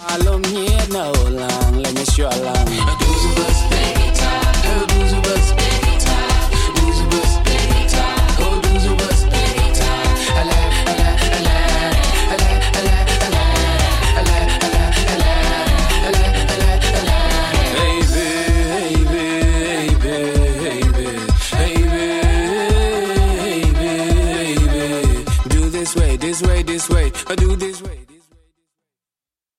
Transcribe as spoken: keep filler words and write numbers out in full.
Alum here no long, let me show along. Do the bus, baby time. Oh, do the bus, baby time. Do the bus, baby time. Oh, do the bus, baby time. Ala, ala, ala, ala, ala, ala, ala, ala, ala, ala, ala, ala. Baby, baby, baby, baby, baby, baby. Do this way, this way, this way. I do this way.